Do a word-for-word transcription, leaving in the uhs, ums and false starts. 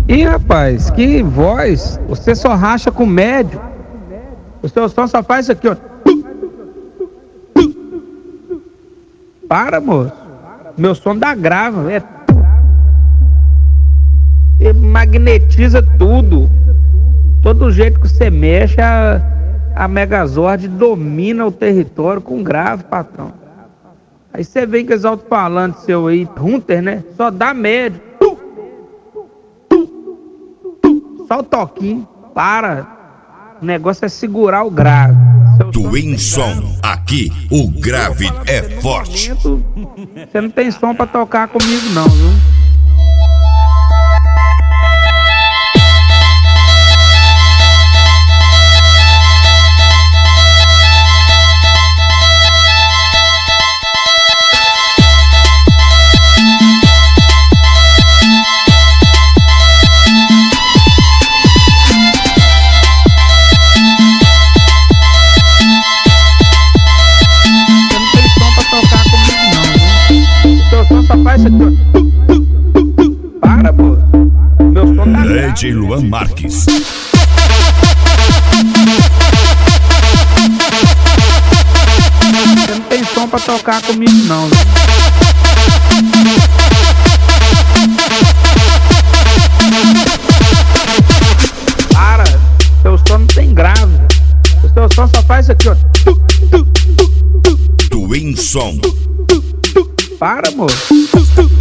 Ih, rapaz, que voz! Você só racha com médio. O seu som só faz isso aqui, ó. Para, moço. Meu som dá grave, é. E magnetiza tudo. Todo jeito que você mexe, a, a Megazord domina o território com grave, patrão. Aí você vem com os alto-falantes seu aí, Hunter, né? Só dá médio. Só o toquinho. Para. O negócio é segurar o grave. Twin Som, aqui o grave é forte. Você não tem som pra tocar comigo não, viu? Só faz isso aqui, ó. Para, moço. Meu som tá D J Luan Marques. Você não tem som pra tocar comigo não, viu? Para. Seu som não tem grave. O seu som só faz isso aqui, ó. Twin Som. Para, moço.